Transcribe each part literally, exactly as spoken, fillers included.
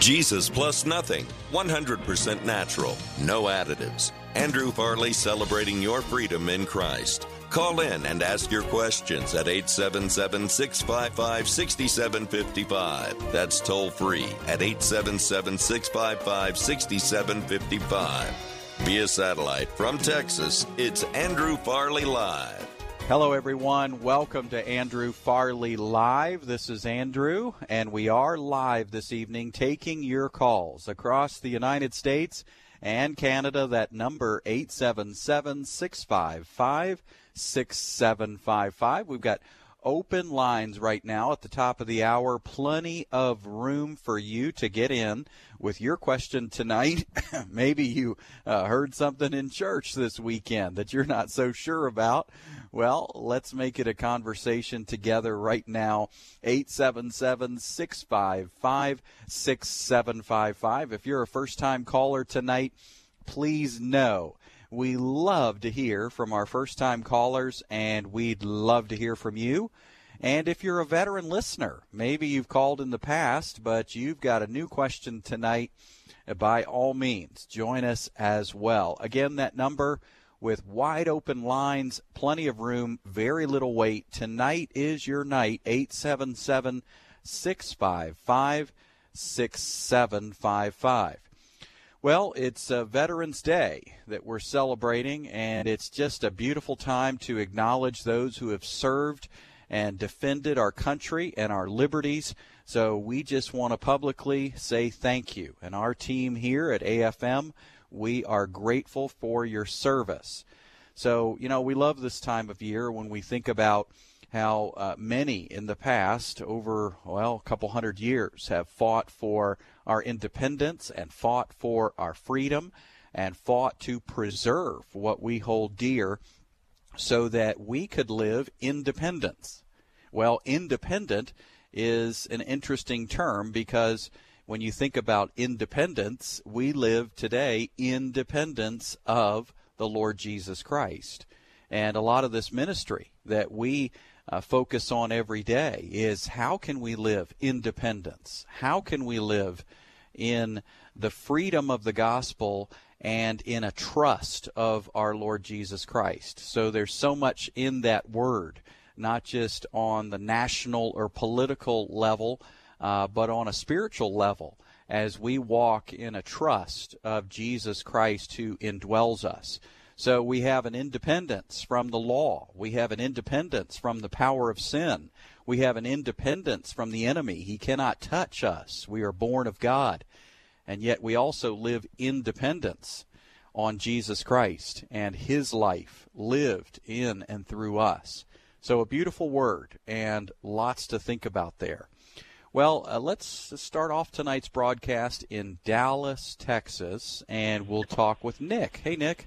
Jesus plus nothing, one hundred percent natural, no additives. Andrew Farley celebrating your freedom in Christ. Call in and ask your questions at eight seven seven, six five five, six seven five five. That's toll free at eight seven seven, six five five, six seven five five. Via satellite from Texas, it's Andrew Farley Live. Hello, everyone. Welcome to Andrew Farley Live. This is Andrew, and we are live this evening taking your calls across the United States and Canada. That number, eight seven seven, six five five, six seven five five. We've got open lines right now at the top of the hour. Plenty of room for you to get in with your question tonight. Maybe you uh, heard something in church this weekend that you're not so sure about. Well, let's make it a conversation together right now. eight seven seven, six five five, six seven five five. If you're a first-time caller tonight, please know we love to hear from our first-time callers, and we'd love to hear from you. And if you're a veteran listener, maybe you've called in the past, but you've got a new question tonight, by all means, join us as well. Again, that number with wide open lines, plenty of room, very little wait. Tonight is your night, eight seven seven, six five five, six seven five five. Well, it's uh, Veterans Day that we're celebrating, and it's just a beautiful time to acknowledge those who have served and defended our country and our liberties. So we just want to publicly say thank you. And our team here at A F M, we are grateful for your service. So, you know, we love this time of year when we think about how uh, many in the past, over, well, a couple hundred years, have fought for our independence and fought for our freedom and fought to preserve what we hold dear so that we could live independence. Well, independent is an interesting term because when you think about independence, we live today independence of the Lord Jesus Christ. And a lot of this ministry that we uh, focus on every day is how can we live independence? How can we live in the freedom of the gospel and in a trust of our Lord Jesus Christ? So there's so much in that word, not just on the national or political level, uh, but on a spiritual level, as we walk in a trust of Jesus Christ who indwells us. So we have an independence from the law. We have an independence from the power of sin. We have an independence from the enemy. He cannot touch us. We are born of God. And yet we also live independence on Jesus Christ and his life lived in and through us. So a beautiful word and lots to think about there. Well, uh, let's start off tonight's broadcast in Dallas, Texas, and we'll talk with Nick. Hey, Nick.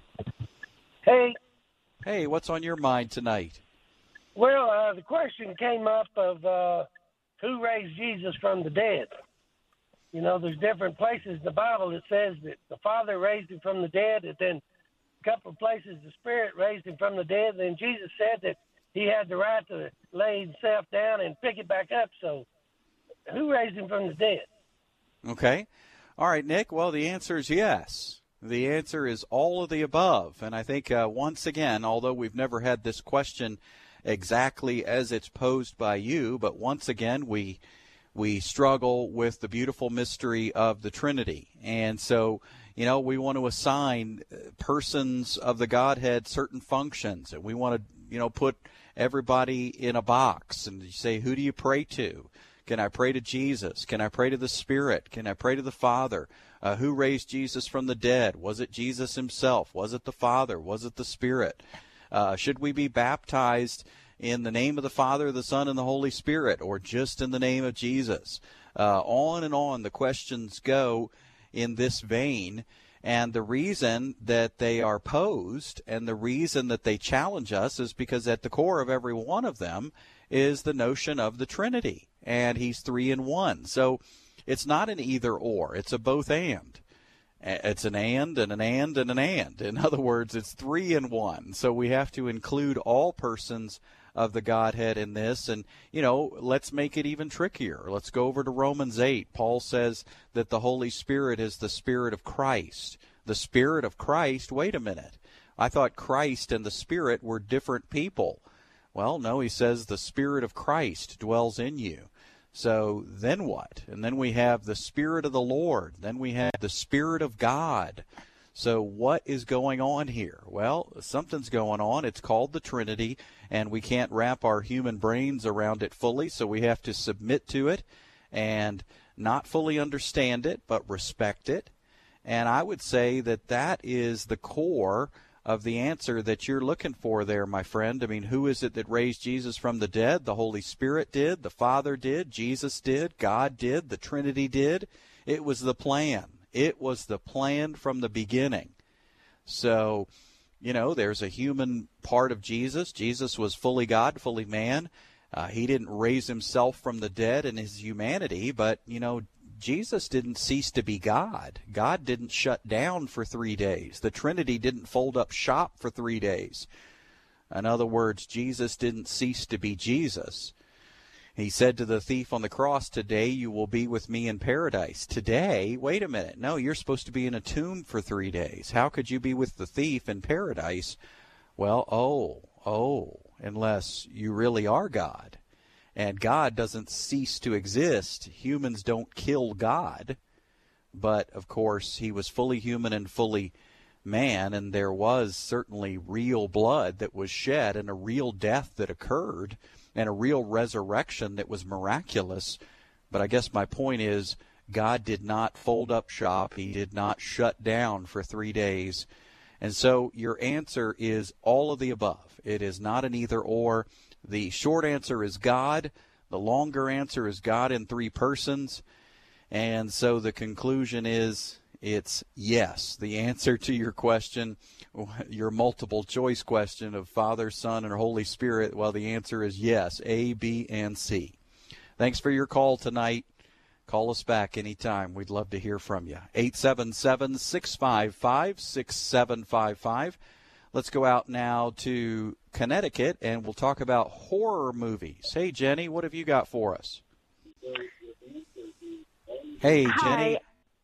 Hey. Hey, what's on your mind tonight? Well, uh, the question came up of uh, who raised Jesus from the dead. You know, there's different places in the Bible that says that the Father raised him from the dead, and then a couple of places the Spirit raised him from the dead, and then Jesus said that he had the right to lay himself down and pick it back up. So who raised him from the dead? Okay. All right, Nick. Well, the answer is yes. The answer is all of the above. And I think, uh, once again, although we've never had this question exactly as it's posed by you, but once again, we we struggle with the beautiful mystery of the Trinity. And so, you know, we want to assign persons of the Godhead certain functions. And we want to, you know, put everybody in a box and you say, who do you pray to? Can I pray to Jesus? Can I pray to the Spirit? Can I pray to the Father? Uh, who raised Jesus from the dead? Was it Jesus himself? Was it the Father? Was it the Spirit? Uh, should we be baptized in the name of the Father, the Son, and the Holy Spirit, or just in the name of Jesus? Uh, on and on the questions go in this vein. And the reason that they are posed and the reason that they challenge us is because at the core of every one of them is the notion of the Trinity. And he's three in one. So it's not an either or. It's a both and. It's an and and an and and an and. In other words, it's three in one. So we have to include all persons of the Godhead in this. And, you know, let's make it even trickier. Let's go over to Romans eight. Paul says that the Holy Spirit is the Spirit of Christ. The Spirit of Christ, wait a minute. I thought Christ and the Spirit were different people. Well, no, he says the Spirit of Christ dwells in you. So then what? And then we have the Spirit of the Lord. Then we have the Spirit of God. So what is going on here? Well, something's going on. It's called the Trinity, and we can't wrap our human brains around it fully, so we have to submit to it and not fully understand it, but respect it. And I would say that that is the core of the answer that you're looking for there, my friend. I mean, who is it that raised Jesus from the dead? The Holy Spirit did, the Father did, Jesus did, God did, the Trinity did. It was the plan. It was the plan from the beginning. So, you know, there's a human part of Jesus. Jesus was fully God, fully man. Uh, he didn't raise himself from the dead in his humanity, but, you know, Jesus didn't cease to be God. God didn't shut down for three days. The Trinity didn't fold up shop for three days. In other words, Jesus didn't cease to be Jesus. He said to the thief on the cross, today you will be with me in paradise. Today? Wait a minute. No, you're supposed to be in a tomb for three days. How could you be with the thief in paradise? Well, oh, oh, unless you really are God. And God doesn't cease to exist. Humans don't kill God. But, of course, he was fully human and fully man, and there was certainly real blood that was shed and a real death that occurred and a real resurrection that was miraculous. But I guess my point is God did not fold up shop. He did not shut down for three days. And so your answer is all of the above. It is not an either or. The short answer is God. The longer answer is God in three persons. And so the conclusion is it's yes. The answer to your question, your multiple choice question of Father, Son, and Holy Spirit, well, the answer is yes, A, B, and C. Thanks for your call tonight. Call us back anytime. We'd love to hear from you. eight seven seven, six five five, six seven five five. Let's go out now to Connecticut, and we'll talk about horror movies. Hey, Jenny, what have you got for us? Hey, Jenny. Hi.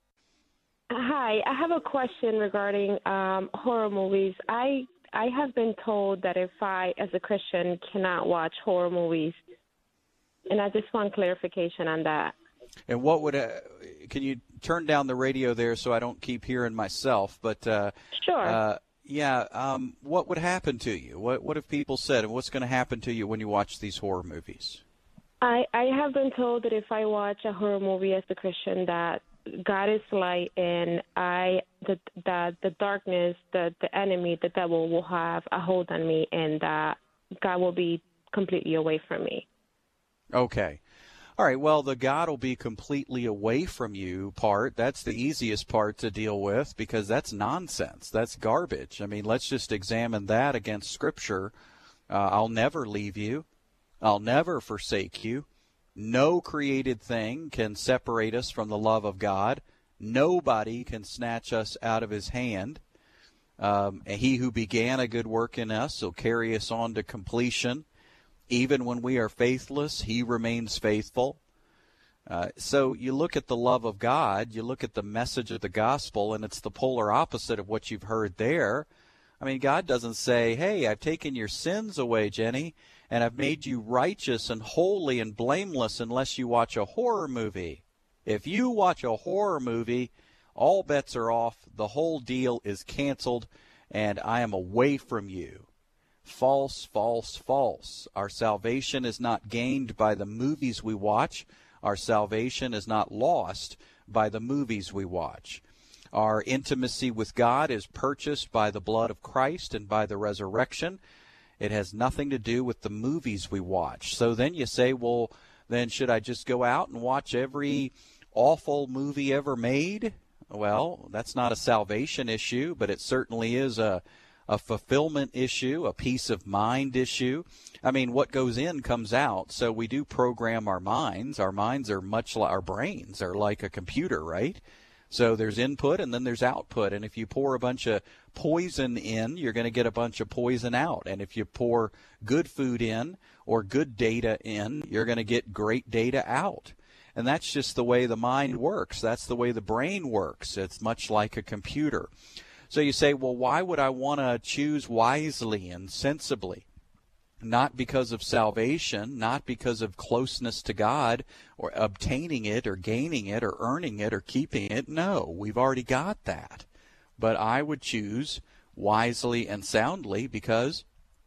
Hi. I have a question regarding um, horror movies. I I have been told that if I, as a Christian, cannot watch horror movies, and I just want clarification on that. And what would uh, can you turn down the radio there so I don't keep hearing myself? But uh, sure. Uh, Yeah, um, what would happen to you? What what have people said, and what's going to happen to you when you watch these horror movies? I, I have been told that if I watch a horror movie as a Christian, that God is light, and I that that the darkness, the the enemy, the devil will have a hold on me, and that God will be completely away from me. Okay. All right, well, the God will be completely away from you part, that's the easiest part to deal with because that's nonsense. That's garbage. I mean, let's just examine that against Scripture. Uh, I'll never leave you. I'll never forsake you. No created thing can separate us from the love of God. Nobody can snatch us out of his hand. Um, and he who began a good work in us will carry us on to completion. Even when we are faithless, he remains faithful. Uh, so you look at the love of God, you look at the message of the gospel, and it's the polar opposite of what you've heard there. I mean, God doesn't say, hey, I've taken your sins away, Jenny, and I've made you righteous and holy and blameless unless you watch a horror movie. If you watch a horror movie, all bets are off, the whole deal is canceled, and I am away from you. False, false, false. Our salvation is not gained by the movies we watch. Our salvation is not lost by the movies we watch. Our intimacy with God is purchased by the blood of Christ and by the resurrection. It has nothing to do with the movies we watch. So then you say, well, then should I just go out and watch every awful movie ever made? Well, that's not a salvation issue, but it certainly is a a fulfillment issue, a peace of mind issue. I mean, what goes in comes out, so we do program our minds. Our minds are much like our brains are like a computer, right? So there's input and then there's output. And if you pour a bunch of poison in, you're going to get a bunch of poison out. And if you pour good food in or good data in, you're going to get great data out. And that's just the way the mind works. That's the way the brain works. It's much like a computer. So you say, well, why would I want to choose wisely and sensibly? Not because of salvation, not because of closeness to God or obtaining it or gaining it or earning it or keeping it. No, we've already got that. But I would choose wisely and soundly because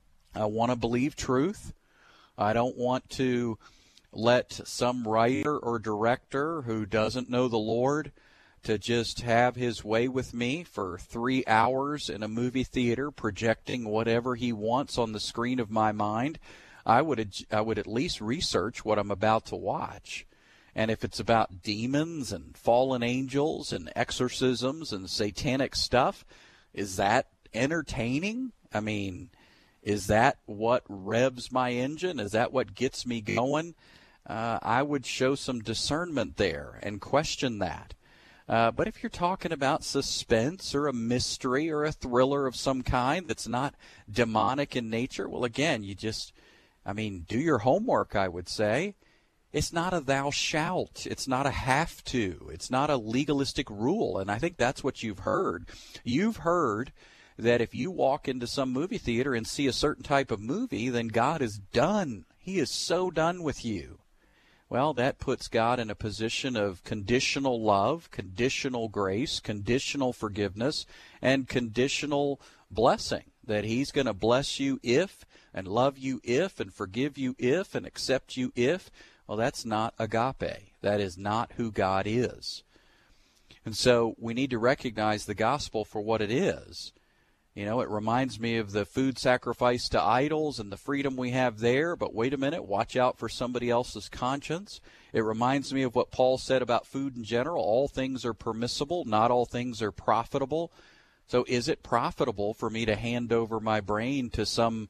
I want to believe truth. I don't want to let some writer or director who doesn't know the Lord to just have his way with me for three hours in a movie theater projecting whatever he wants on the screen of my mind. I would I would at least research what I'm about to watch. And if it's about demons and fallen angels and exorcisms and satanic stuff, is that entertaining? I mean, is that what revs my engine? Is that what gets me going? Uh, I would show some discernment there and question that. Uh, but if you're talking about suspense or a mystery or a thriller of some kind that's not demonic in nature, well, again, you just, I mean, do your homework, I would say. It's not a thou shalt. It's not a have to. It's not a legalistic rule. And I think that's what you've heard. You've heard that if you walk into some movie theater and see a certain type of movie, then God is done. He is so done with you. Well, that puts God in a position of conditional love, conditional grace, conditional forgiveness, and conditional blessing, that he's going to bless you if, and love you if, and forgive you if, and accept you if. Well, that's not agape. That is not who God is. And so we need to recognize the gospel for what it is. You know, it reminds me of the food sacrifice to idols and the freedom we have there, but wait a minute, watch out for somebody else's conscience. It reminds me of what Paul said about food in general. All things are permissible, not all things are profitable. So is it profitable for me to hand over my brain to some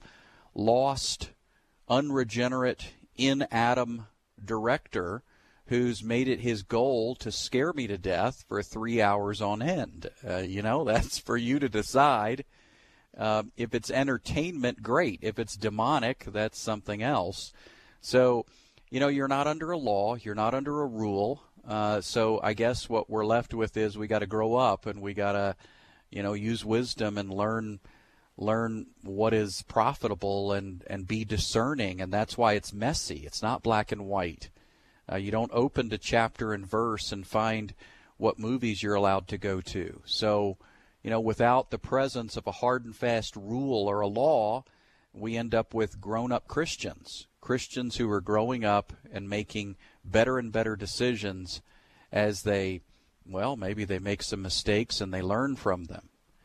lost, unregenerate, in Adam director who's made it his goal to scare me to death for three hours on end? Uh, you know, that's for you to decide. Uh, if it's entertainment, great. If it's demonic, that's something else. So, you know, you're not under a law. You're not under a rule. Uh, so I guess what we're left with is we got to grow up and we got to, you know, use wisdom and learn learn what is profitable and, and be discerning. And that's why it's messy. It's not black and white. Uh, you don't open to chapter and verse and find what movies you're allowed to go to. So, you know, without the presence of a hard and fast rule or a law, we end up with grown-up Christians, Christians who are growing up and making better and better decisions as they, well, maybe they make some mistakes and they learn from them.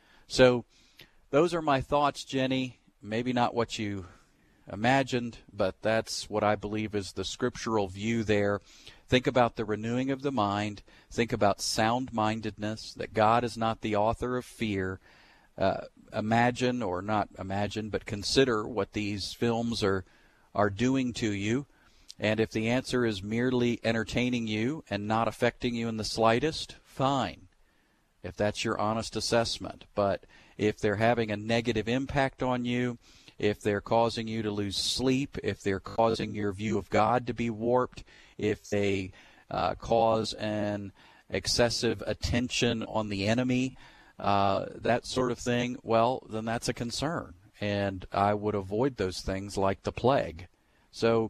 So those are my thoughts, Jenny. Maybe not what you imagined, but that's what I believe is the scriptural view there. Think about the renewing of the mind. Think about sound-mindedness, that God is not the author of fear. Uh, imagine, or not imagine, but consider what these films are are doing to you. And if the answer is merely entertaining you and not affecting you in the slightest, fine, if that's your honest assessment. But if they're having a negative impact on you, if they're causing you to lose sleep, if they're causing your view of God to be warped, if they uh, cause an excessive attention on the enemy, uh, that sort of thing, well, then that's a concern. And I would avoid those things like the plague. So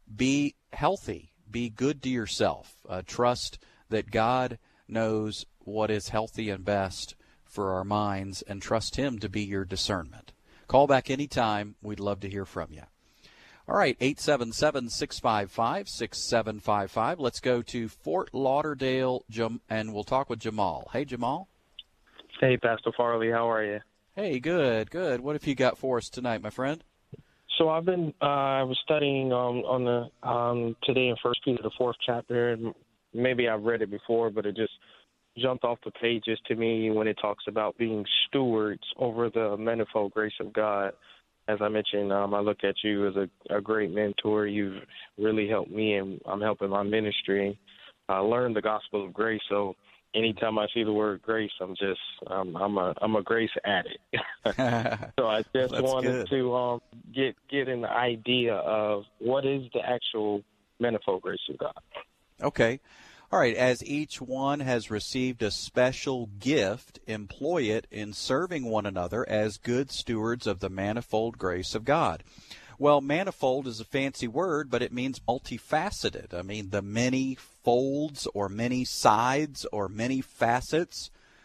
be healthy. Be good to yourself. Uh, trust that God knows what is healthy and best for our minds, and trust Him to be your discernment. Call back anytime. We'd love to hear from you. All right, eight seven seven, six five five, six seven five five. Let's go to Fort Lauderdale, and we'll talk with Jamal. Hey, Jamal. Hey, Pastor Farley. How are you? Hey, good, good. What have you got for us tonight, my friend? So I've been, uh, I was studying um, on the um, today in First Peter, the fourth chapter, and maybe I've read it before, but it just jumped off the pages to me when it talks about being stewards over the manifold grace of God. As I mentioned, um, I look at you as a, a great mentor. You've really helped me, and I'm helping my ministry uh, learn the gospel of grace. So anytime I see the word grace, I'm just I'm I'm a I'm a grace addict. So I just That's wanted good. to um, get get an idea of what is the actual manifold grace of God. Okay. All right. As each one has received a special gift, employ it in serving one another as good stewards of the manifold grace of God. Well, manifold is a fancy word, but it means multifaceted. I mean, the many folds or many sides or many facets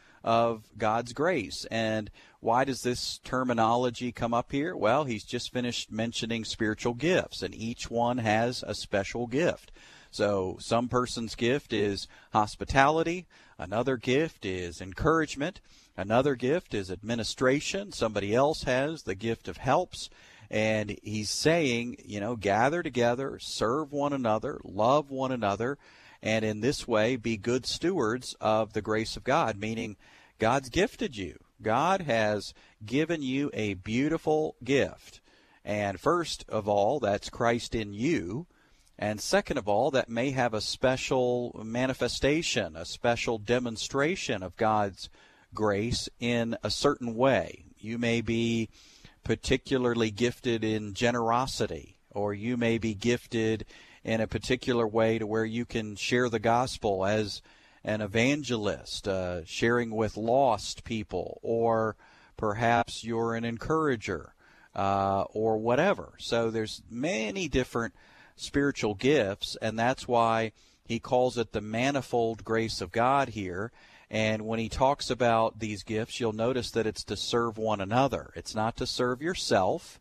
of God's grace. And why does this terminology come up here? Well, he's just finished mentioning spiritual gifts, and each one has a special gift. So some person's gift is hospitality, another gift is encouragement, another gift is administration, somebody else has the gift of helps. And he's saying, you know, gather together, serve one another, love one another, and in this way be good stewards of the grace of God, meaning God's gifted you. God has given you a beautiful gift. And first of all, that's Christ in you. And second of all, that may have a special manifestation, a special demonstration of God's grace in a certain way. You may be particularly gifted in generosity, or you may be gifted in a particular way to where you can share the gospel as an evangelist, uh, sharing with lost people, or perhaps you're an encourager, uh, or whatever. So there's many different spiritual gifts, and that's why he calls it the manifold grace of God here. And when he talks about these gifts, you'll notice that it's to serve one another. It's not to serve yourself.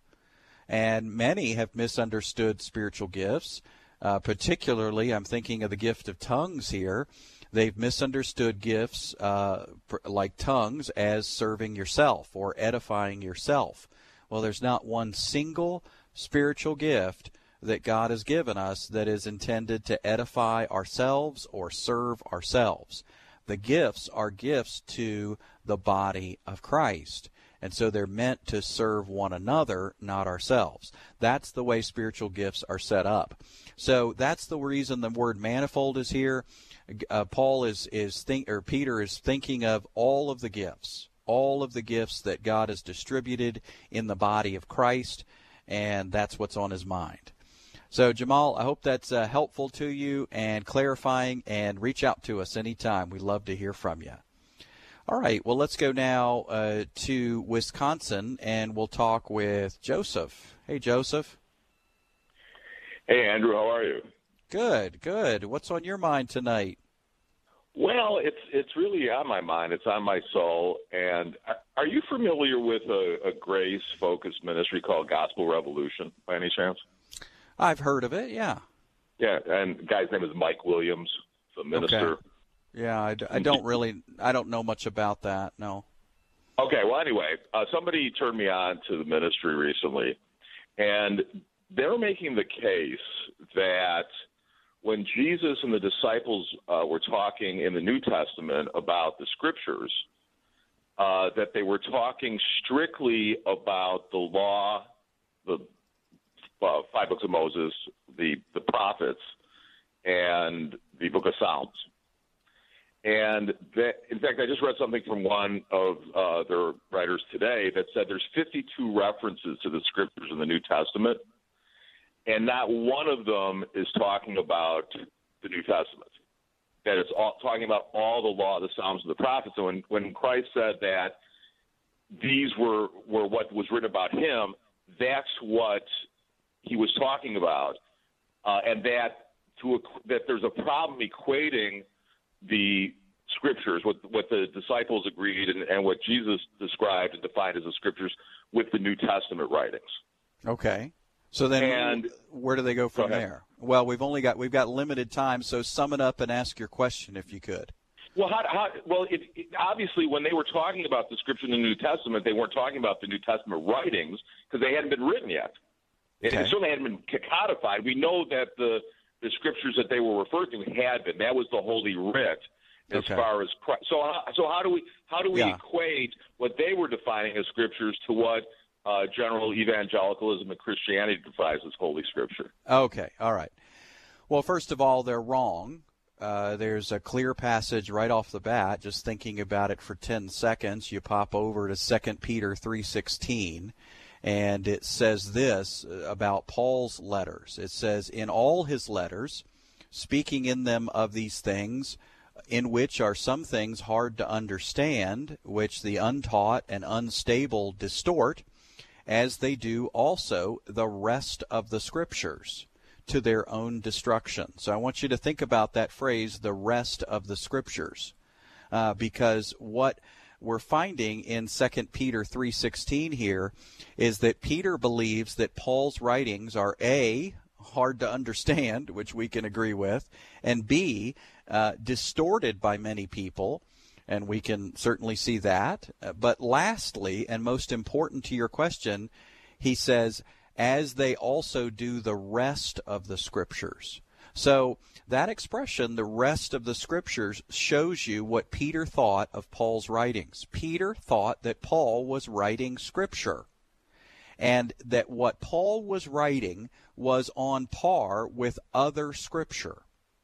And many have misunderstood spiritual gifts. Uh, particularly, I'm thinking of the gift of tongues here. They've misunderstood gifts uh, like tongues as serving yourself or edifying yourself. Well, there's not one single spiritual gift that God has given us that is intended to edify ourselves or serve ourselves. The gifts are gifts to the body of Christ, and so they're meant to serve one another, not ourselves. That's the way spiritual gifts are set up. So that's the reason the word manifold is here. Uh, Paul is is think or Peter is thinking of all of the gifts, all of the gifts that God has distributed in the body of Christ, and that's what's on his mind. So, Jamal, I hope that's uh, helpful to you and clarifying, and reach out to us anytime. We'd love to hear from you. All right, well, let's go now uh, to Wisconsin, and we'll talk with Joseph. Hey, Joseph. Hey, Andrew, how are you? Good, good. What's on your mind tonight? Well, it's it's really on my mind. It's on my soul. And are you familiar with a, a grace-focused ministry called Gospel Revolution, by any chance? I've heard of it, yeah. Yeah, and the guy's name is Mike Williams, the minister. Okay. Yeah, I, I don't really, I don't know much about that, no. Okay, well, anyway, uh, somebody turned me on to the ministry recently, and they're making the case that when Jesus and the disciples uh, were talking in the New Testament about the Scriptures, uh, that they were talking strictly about the law, the uh, five books of Moses, the, the prophets, and the book of Psalms. And that, in fact, I just read something from one of uh, their writers today that said there's fifty-two references to the Scriptures in the New Testament, and not one of them is talking about the New Testament. That it's all, talking about all the law, the Psalms, and the prophets. And when, when Christ said that these were, were what was written about him, that's what he was talking about, uh, and that to that there's a problem equating the Scriptures, what what the disciples agreed, and, and what Jesus described and defined as the Scriptures, with the New Testament writings. Okay. So then, and, where do they go from go there? Well, we've only got we've got limited time, so sum it up and ask your question if you could. Well, how, how, well, it, it, obviously, when they were talking about the Scripture in the New Testament, they weren't talking about the New Testament writings because they hadn't been written yet. Okay. It certainly hadn't been codified. We know that the the Scriptures that they were referred to had been. That was the Holy Writ, as okay. far as Christ. So, so how do we how do we yeah. equate what they were defining as Scriptures to what uh, general evangelicalism and Christianity defines as Holy Scripture? Okay, all right. Well, first of all, they're wrong. uh, there's a clear passage right off the bat. Just thinking about it for ten seconds, you pop over to Second Peter three sixteen, and it says this about Paul's letters. It says, in all his letters, speaking in them of these things, in which are some things hard to understand, which the untaught and unstable distort, as they do also the rest of the Scriptures, to their own destruction. So I want you to think about that phrase, the rest of the Scriptures, uh, because what we're finding in Second Peter three sixteen here is that Peter believes that Paul's writings are A, hard to understand, which we can agree with, and B, uh, distorted by many people, and we can certainly see that. But lastly, and most important to your question, he says, as they also do the rest of the Scriptures. So that expression, the rest of the Scriptures, shows you what Peter thought of Paul's writings. Peter thought that Paul was writing Scripture, and that what Paul was writing was on par with other Scripture.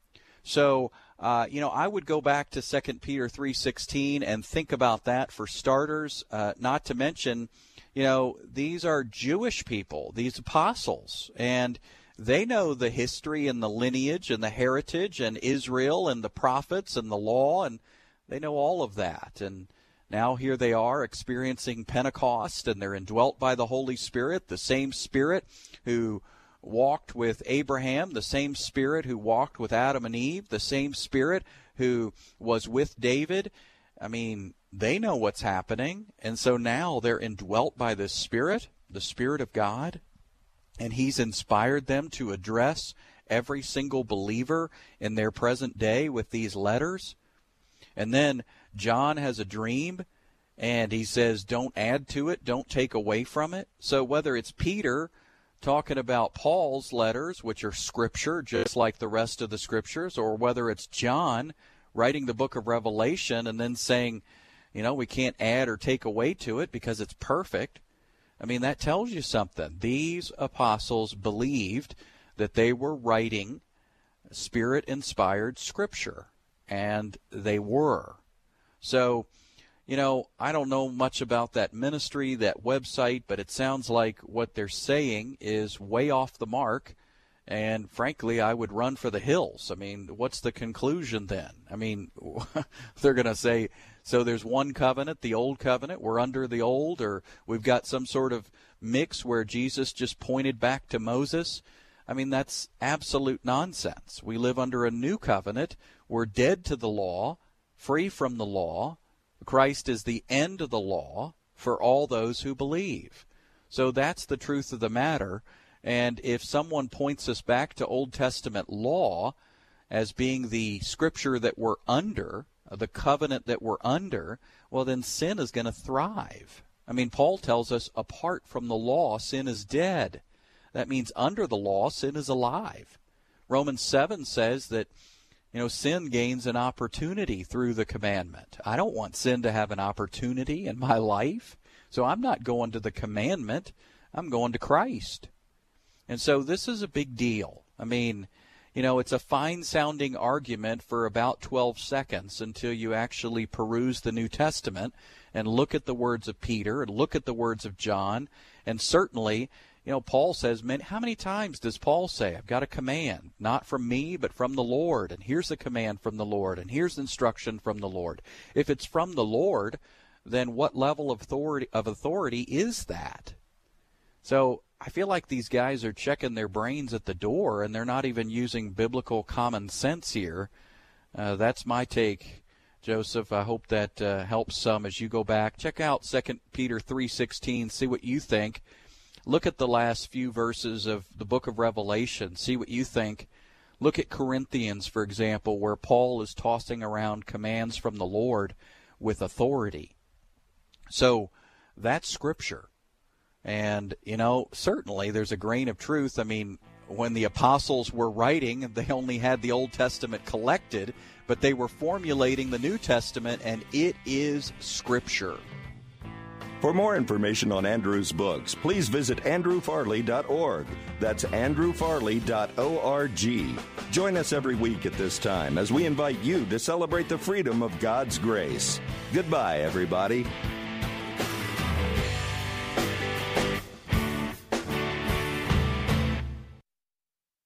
So, uh, you know, I would go back to Second Peter three sixteen and think about that for starters, uh, not to mention, you know, these are Jewish people, these apostles, and they know the history and the lineage and the heritage and Israel and the prophets and the law, and they know all of that. And now here they are experiencing Pentecost, and they're indwelt by the Holy Spirit, the same Spirit who walked with Abraham, the same Spirit who walked with Adam and Eve, the same Spirit who was with David. I mean, they know what's happening, and so now they're indwelt by the Spirit, the Spirit of God, and He's inspired them to address every single believer in their present day with these letters. And then John has a dream, and he says, don't add to it, don't take away from it. So whether it's Peter talking about Paul's letters, which are Scripture, just like the rest of the Scriptures, or whether it's John writing the book of Revelation and then saying, you know, we can't add or take away to it because it's perfect. I mean, that tells you something. These apostles believed that they were writing Spirit-inspired Scripture, and they were. So, you know, I don't know much about that ministry, that website, but it sounds like what they're saying is way off the mark. And frankly, I would run for the hills. I mean, what's the conclusion then? I mean, they're going to say, so there's one covenant, the old covenant, we're under the old, or we've got some sort of mix where Jesus just pointed back to Moses. I mean, that's absolute nonsense. We live under a new covenant. We're dead to the law, free from the law. Christ is the end of the law for all those who believe. So that's the truth of the matter. And if someone points us back to Old Testament law as being the Scripture that we're under, the covenant that we're under, well, then sin is going to thrive. I mean, Paul tells us apart from the law, sin is dead. That means under the law, sin is alive. Romans seven says that, you know, sin gains an opportunity through the commandment. I don't want sin to have an opportunity in my life, so I'm not going to the commandment. I'm going to Christ. And so this is a big deal. I mean, you know, it's a fine-sounding argument for about twelve seconds until you actually peruse the New Testament and look at the words of Peter and look at the words of John. And certainly, you know, Paul says, man, how many times does Paul say, I've got a command, not from me, but from the Lord, and here's a command from the Lord, and here's instruction from the Lord. If it's from the Lord, then what level of authority, of authority is that? So I feel like these guys are checking their brains at the door, and they're not even using biblical common sense here. Uh, that's my take, Joseph. I hope that uh, helps some as you go back. Check out Second Peter three sixteen, see what you think. Look at the last few verses of the book of Revelation, see what you think. Look at Corinthians, for example, where Paul is tossing around commands from the Lord with authority. So that's Scripture. And, you know, certainly there's a grain of truth. I mean, when the apostles were writing, they only had the Old Testament collected, but they were formulating the New Testament, and it is Scripture. For more information on Andrew's books, please visit andrew farley dot org. That's andrew farley dot org. Join us every week at this time as we invite you to celebrate the freedom of God's grace. Goodbye, everybody.